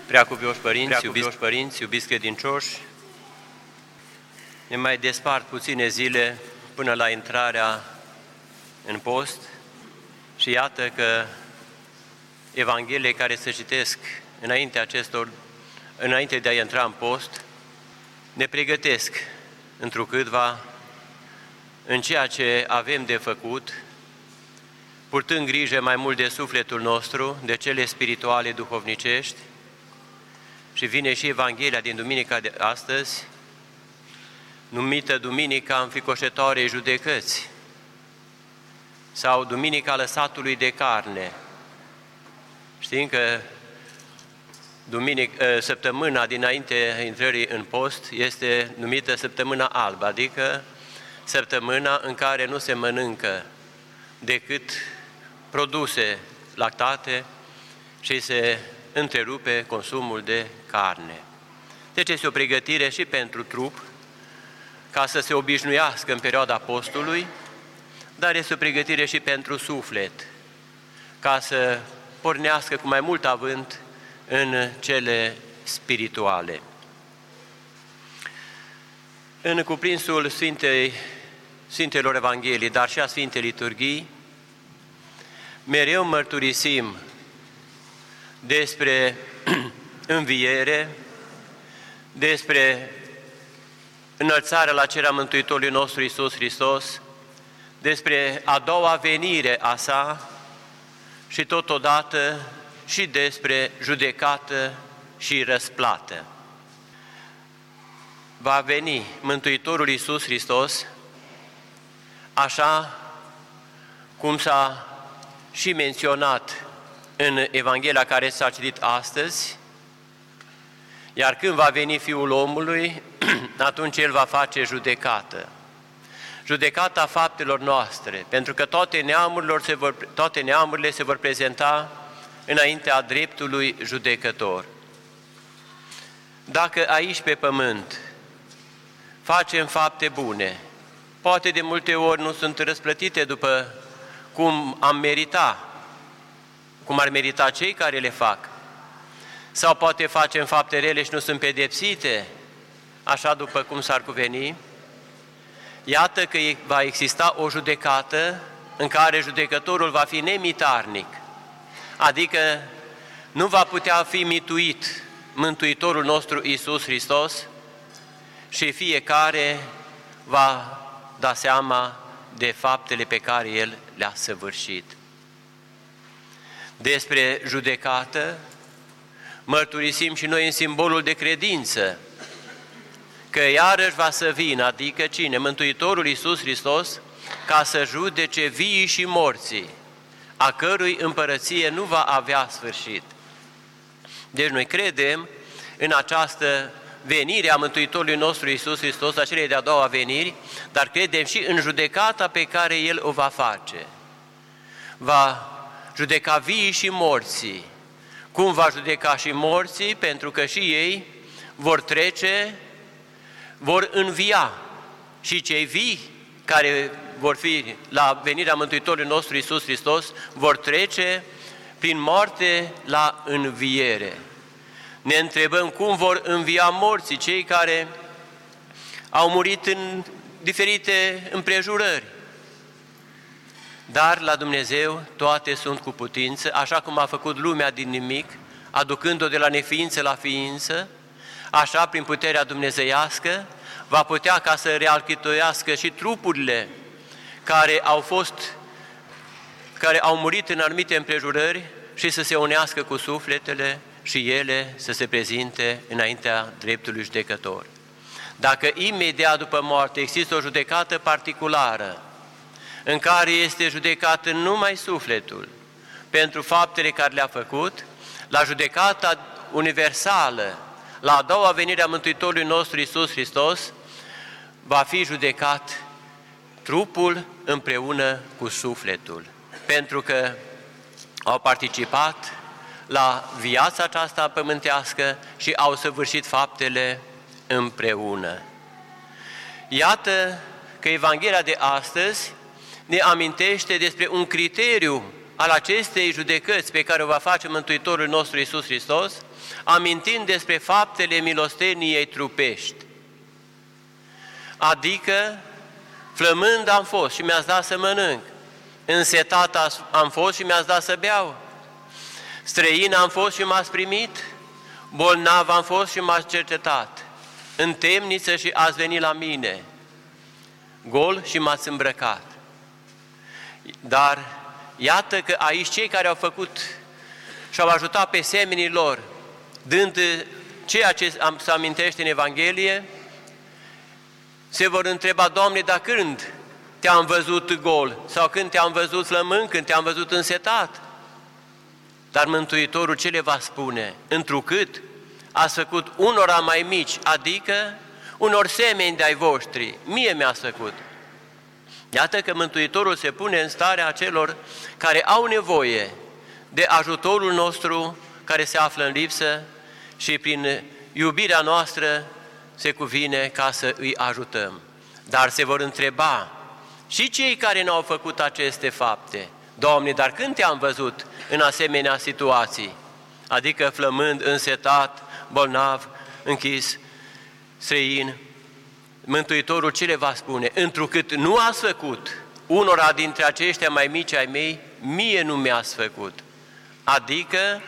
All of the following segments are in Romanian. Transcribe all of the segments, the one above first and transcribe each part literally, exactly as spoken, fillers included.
Preacuvioși părinți, iubiți părinți, iubiți credincioși, ne mai despart puține zile până la intrarea în post și iată că Evangheliile care se citesc înainte, acestor, înainte de a intra în post ne pregătesc întrucâtva în ceea ce avem de făcut, purtând grijă mai mult de sufletul nostru, de cele spirituale duhovnicești. Și vine și Evanghelia din duminica de astăzi, numită Duminica Înfricoșătoarei Judecăți sau Duminica Lăsatului de Carne. Știm că duminic, săptămâna dinainte intrării în post este numită Săptămâna Albă, adică săptămâna în care nu se mănâncă decât produse lactate și se întrerupe consumul de carne. Deci este o pregătire și pentru trup, ca să se obișnuiască în perioada postului, dar este o pregătire și pentru suflet, ca să pornească cu mai mult avânt în cele spirituale. În cuprinsul Sfintei, Sfintelor Evanghelii, dar și a Sfintei Liturghii, mereu mărturisim despre înviere, despre înălțarea la cer a Mântuitorului nostru Iisus Hristos, despre a doua venire a sa și totodată și despre judecată și răsplată. Va veni Mântuitorul Iisus Hristos, așa cum s-a și menționat în Evanghelia care s-a citit astăzi, iar când va veni Fiul omului, atunci El va face judecată. Judecata faptelor noastre, pentru că toate neamurile se vor, toate neamurile se vor prezenta înaintea dreptului judecător. Dacă aici pe pământ facem fapte bune, poate de multe ori nu sunt răsplătite după cum am merita, cum ar merita cei care le fac, sau poate facem fapte rele și nu sunt pedepsite, așa după cum s-ar cuveni. Iată că va exista o judecată în care judecătorul va fi nemitarnic, adică nu va putea fi mituit Mântuitorul nostru Iisus Hristos și fiecare va da seama de faptele pe care El le-a săvârșit. Despre judecată mărturisim și noi în simbolul de credință, că iarăși va să vină, adică cine? Mântuitorul Iisus Hristos, ca să judece viii și morții, a cărui împărăție nu va avea sfârșit. Deci noi credem în această venire a Mântuitorului nostru Iisus Hristos, a celei de-a doua veniri, dar credem și în judecata pe care El o va face. Va judeca viii și morții. Cum va judeca și morții? Pentru că și ei vor trece, vor învia. Și cei vii care vor fi la venirea Mântuitorului nostru Iisus Hristos vor trece prin moarte la înviere. Ne întrebăm cum vor învia morții, cei care au murit în diferite împrejurări. Dar la Dumnezeu toate sunt cu putință, așa cum a făcut lumea din nimic, aducând-o de la neființă la ființă, așa prin puterea dumnezeiască va putea ca să realchituiască și trupurile care au fost, care au murit în anumite împrejurări și să se unească cu sufletele și ele să se prezinte înaintea dreptului judecător. Dacă imediat după moarte există o judecată particulară, în care este judecat numai sufletul pentru faptele care le-a făcut, la judecata universală, la a doua venire a Mântuitorului nostru Iisus Hristos, va fi judecat trupul împreună cu sufletul, pentru că au participat la viața aceasta pământească și au săvârșit faptele împreună. Iată că Evanghelia de astăzi ne amintește despre un criteriu al acestei judecăți pe care o va face Mântuitorul nostru Iisus Hristos, amintind despre faptele milosteniei trupești. Adică, flămând am fost și mi-ați dat să mănânc, însetat am fost și mi-ați dat să beau, străin am fost și m-ați primit, bolnav am fost și m-ați cercetat, în temniță și ați venit la mine, gol și m-ați îmbrăcat. Dar iată că aici cei care au făcut și au ajutat pe semenii lor, dând ceea ce se amintește în Evanghelie, se vor întreba: Doamne, dar când te-am văzut gol? Sau când te-am văzut flămând? Când te-am văzut însetat? Dar Mântuitorul ce le va spune? Întrucât ați făcut unora mai mici, adică unor semeni de-ai voștri, mie mi-ați făcut. Iată că Mântuitorul se pune în starea acelor care au nevoie de ajutorul nostru, care se află în lipsă, și prin iubirea noastră se cuvine ca să îi ajutăm. Dar se vor întreba și cei care n-au făcut aceste fapte: Doamne, dar când te-am văzut în asemenea situații? Adică flămând, însetat, bolnav, închis, străin. Mântuitorul ce le va spune? Întrucât nu ați făcut unora dintre aceștia mai mici ai mei, mie nu mi-ați făcut. Adică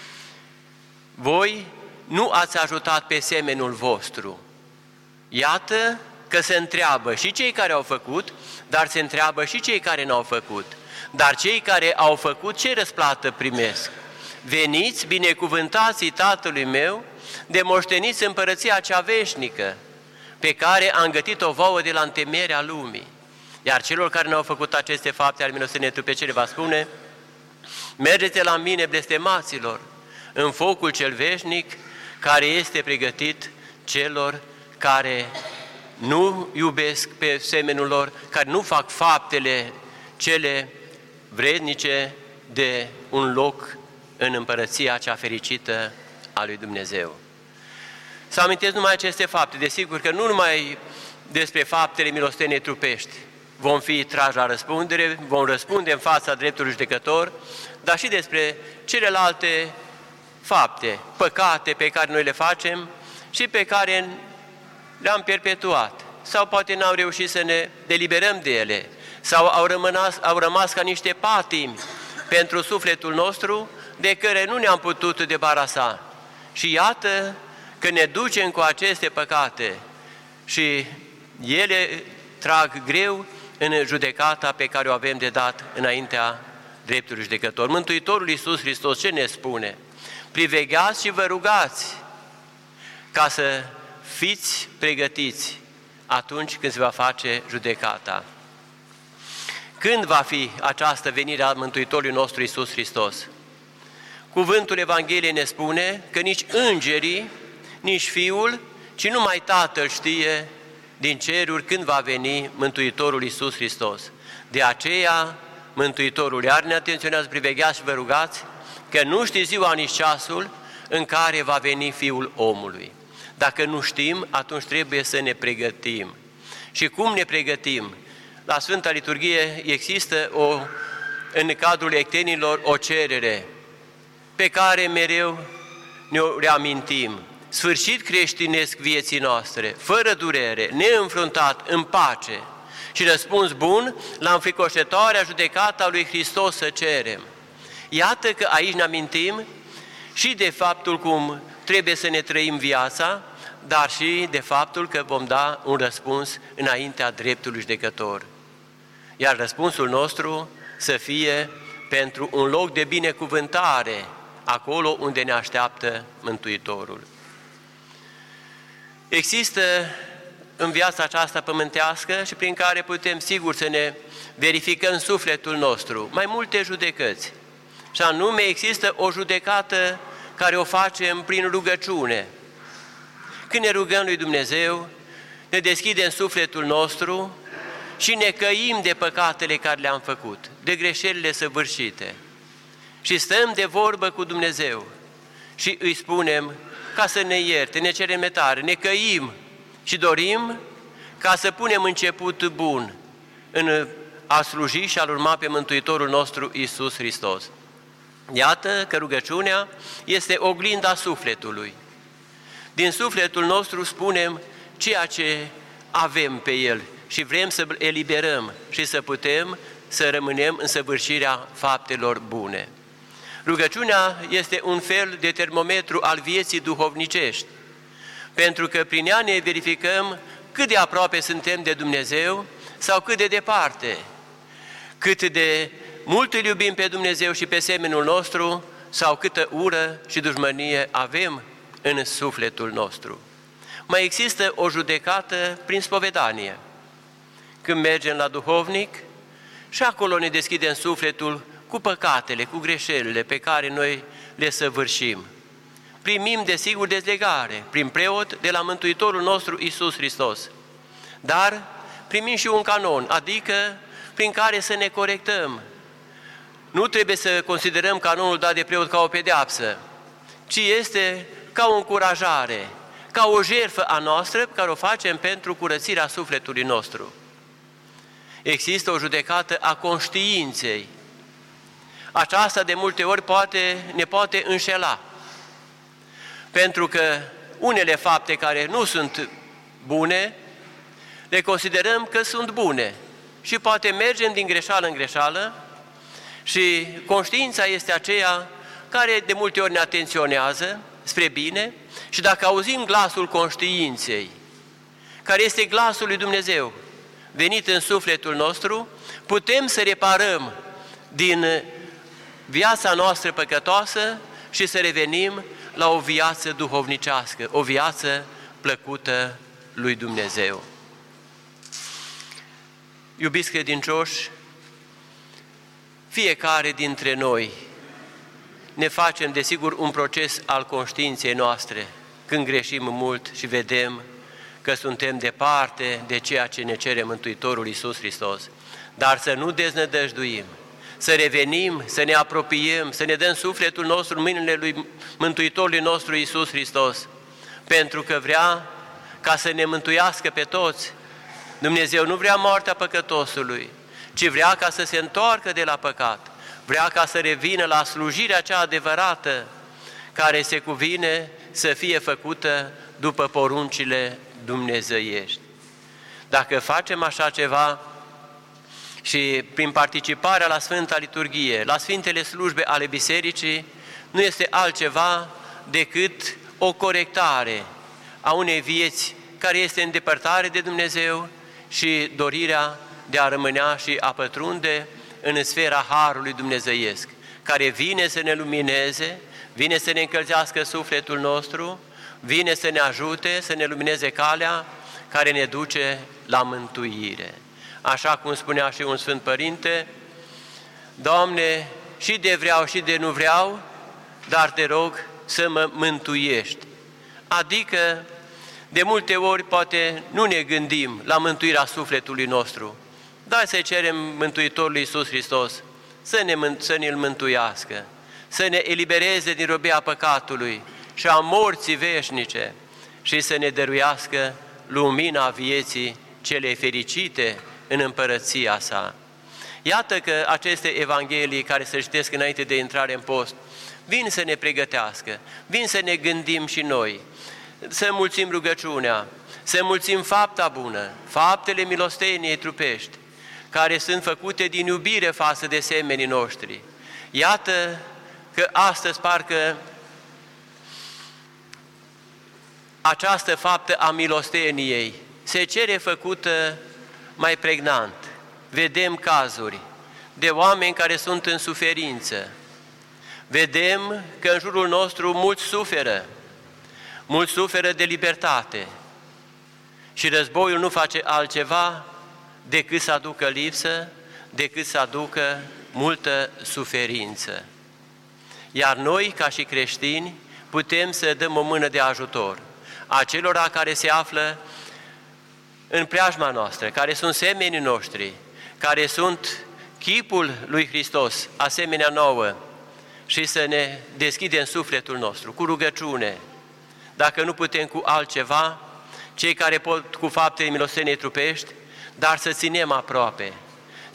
voi nu ați ajutat pe semenul vostru. Iată că se întreabă și cei care au făcut, dar se întreabă și cei care n-au făcut. Dar cei care au făcut, ce răsplată primesc? Veniți, binecuvântații Tatălui meu, de moșteniți împărăția cea veșnică, pe care am gătit-o vouă de la întemeierea lumii. Iar celor care n-au făcut aceste fapte ale milosteniei trupești, ce le va spune? Mergeți la mine, blestemaților, în focul cel veșnic, care este pregătit celor care nu iubesc pe semenul lor, care nu fac faptele cele vrednice de un loc în împărăția cea fericită a lui Dumnezeu. Să amintesc numai aceste fapte, desigur că nu numai despre faptele milosteniei trupești vom fi trași la răspundere, vom răspunde în fața dreptului judecător, dar și despre celelalte fapte, păcate pe care noi le facem și pe care le-am perpetuat, sau poate n-am reușit să ne deliberăm de ele, sau au rămas, au rămas ca niște patimi pentru sufletul nostru, de care nu ne-am putut debarasa. Și iată că ne ducem cu aceste păcate și ele trag greu în judecata pe care o avem de dat înaintea dreptului judecător. Mântuitorul Iisus Hristos ce ne spune? Privegheați și vă rugați ca să fiți pregătiți atunci când se va face judecata. Când va fi această venire a Mântuitorului nostru Iisus Hristos? Cuvântul Evangheliei ne spune că nici îngerii, nici Fiul, ci numai Tatăl știe din ceruri când va veni Mântuitorul Iisus Hristos. De aceea, Mântuitorul iar ne atenționează: privegheați și vă rugați, că nu știți ziua nici ceasul în care va veni Fiul omului. Dacă nu știm, atunci trebuie să ne pregătim. Și cum ne pregătim? La Sfânta Liturghie există o, în cadrul ectenilor o cerere pe care mereu ne-o reamintim. Sfârșit creștinesc vieții noastre, fără durere, neînfruntat, în pace. Și răspuns bun la înfricoșătoarea judecată a lui Hristos să cerem. Iată că aici ne amintim și de faptul cum trebuie să ne trăim viața, dar și de faptul că vom da un răspuns înaintea dreptului judecător. Iar răspunsul nostru să fie pentru un loc de binecuvântare, acolo unde ne așteaptă Mântuitorul. Există în viața aceasta pământească și prin care putem sigur să ne verificăm sufletul nostru mai multe judecăți. Și anume există o judecată care o facem prin rugăciune. Când ne rugăm lui Dumnezeu, ne deschidem sufletul nostru și ne căim de păcatele care le-am făcut, de greșelile săvârșite. Și stăm de vorbă cu Dumnezeu și îi spunem ca să ne ierte, ne cerem iertare, ne căim și dorim ca să punem început bun în a sluji și a-L urma pe Mântuitorul nostru Iisus Hristos. Iată că rugăciunea este oglinda sufletului. Din sufletul nostru spunem ceea ce avem pe el și vrem să eliberăm și să putem să rămânem în săvârșirea faptelor bune. Rugăciunea este un fel de termometru al vieții duhovnicești, pentru că prin ea ne verificăm cât de aproape suntem de Dumnezeu sau cât de departe, cât de mult îl iubim pe Dumnezeu și pe semenul nostru sau câtă ură și dușmănie avem în sufletul nostru. Mai există o judecată prin spovedanie. Când mergem la duhovnic și acolo ne deschidem sufletul cu păcatele, cu greșelile pe care noi le săvârșim. Primim, desigur, dezlegare prin preot de la Mântuitorul nostru Iisus Hristos. Dar primim și un canon, adică prin care să ne corectăm. Nu trebuie să considerăm canonul dat de preot ca o pedeapsă, ci este ca o încurajare, ca o jertfă a noastră pe care o facem pentru curățirea sufletului nostru. Există o judecată a conștiinței. Aceasta de multe ori poate, ne poate înșela, pentru că unele fapte care nu sunt bune, le considerăm că sunt bune și poate mergem din greșeală în greșeală și conștiința este aceea care de multe ori ne atenționează spre bine și dacă auzim glasul conștiinței, care este glasul lui Dumnezeu venit în sufletul nostru, putem să reparăm din viața noastră păcătoasă și să revenim la o viață duhovnicească, o viață plăcută lui Dumnezeu. Iubiți credincioși, fiecare dintre noi ne facem, desigur, un proces al conștiinței noastre când greșim mult și vedem că suntem departe de ceea ce ne cere Mântuitorul Iisus Hristos. Dar să nu deznădăjduim, să revenim, să ne apropiem, să ne dăm sufletul nostru în mâinile lui Mântuitorului nostru Iisus Hristos, pentru că vrea ca să ne mântuiască pe toți. Dumnezeu nu vrea moartea păcătosului, ci vrea ca să se întoarcă de la păcat, vrea ca să revină la slujirea cea adevărată, care se cuvine să fie făcută după poruncile dumnezeiești. Dacă facem așa ceva și prin participarea la Sfânta Liturghie, la Sfintele Slujbe ale Bisericii, nu este altceva decât o corectare a unei vieți care este în depărtare de Dumnezeu și dorirea de a rămânea și a pătrunde în sfera Harului Dumnezeiesc, care vine să ne lumineze, vine să ne încălzească sufletul nostru, vine să ne ajute, să ne lumineze calea care ne duce la mântuire. Așa cum spunea și un Sfânt Părinte, Doamne, și de vreau și de nu vreau, dar te rog să mă mântuiești. Adică, de multe ori poate nu ne gândim la mântuirea sufletului nostru, dar să cerem Mântuitorului Iisus Hristos să ne, să ne-L mântuiască, să ne elibereze din robia păcatului și a morții veșnice și să ne dăruiască lumina vieții cele fericite în împărăția sa. Iată că aceste evanghelii care se citesc înainte de intrare în post vin să ne pregătească, vin să ne gândim și noi, să mulțim rugăciunea, să mulțim fapta bună, faptele milosteniei trupești, care sunt făcute din iubire față de semenii noștri. Iată că astăzi parcă această faptă a milosteniei se cere făcută mai pregnant. Vedem cazuri de oameni care sunt în suferință. Vedem că în jurul nostru mulți suferă, mulți suferă de libertate și războiul nu face altceva decât să aducă lipsă, decât să aducă multă suferință. Iar noi, ca și creștini, putem să dăm o mână de ajutor acelora care se află în preajma noastră, care sunt semenii noștri, care sunt chipul lui Hristos, asemenea nouă, și să ne deschidem sufletul nostru cu rugăciune. Dacă nu putem cu altceva, cei care pot cu faptele milosteniei trupești, dar să ținem aproape,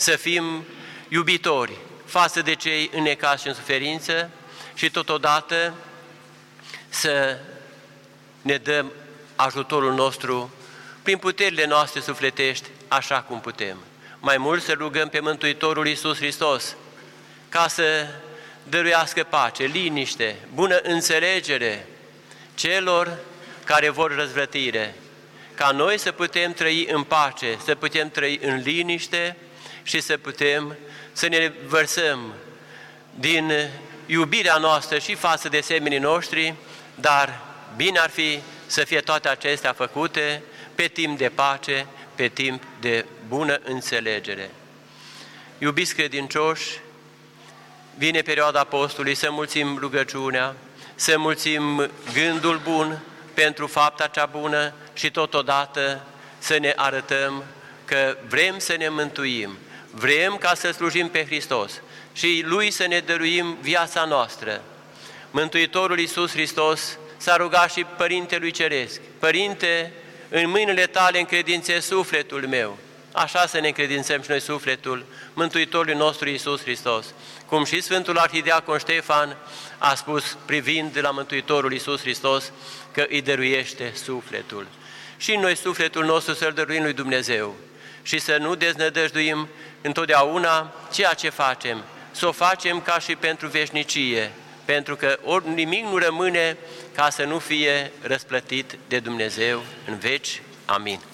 să fim iubitori față de cei în necaz și în suferință și totodată să ne dăm ajutorul nostru prin puterile noastre sufletești, așa cum putem. Mai mult să rugăm pe Mântuitorul Iisus Hristos ca să dăruiască pace, liniște, bună înțelegere celor care vor răzvrătire, ca noi să putem trăi în pace, să putem trăi în liniște și să putem să ne vărsăm din iubirea noastră și față de semenii noștri, dar bine ar fi să fie toate acestea făcute pe timp de pace, pe timp de bună înțelegere. Iubiți credincioși, vine perioada apostolului să mulțim rugăciunea, să mulțim gândul bun pentru fapta cea bună și totodată să ne arătăm că vrem să ne mântuim, vrem ca să slujim pe Hristos și Lui să ne dăruim viața noastră. Mântuitorul Iisus Hristos s-a rugat și Părintelui Ceresc: Părinte, în mâinile Tale încredințez sufletul meu. Așa să ne încredințăm și noi sufletul Mântuitorului nostru Iisus Hristos. Cum și Sfântul Arhidiacon Ștefan a spus, privind la Mântuitorul Iisus Hristos, că îi dăruiește sufletul. Și noi sufletul nostru să-L dăruim lui Dumnezeu și să nu deznădăjduim întotdeauna ceea ce facem, să o facem ca și pentru veșnicie, pentru că ori nimic nu rămâne ca să nu fie răsplătit de Dumnezeu în veci. Amin.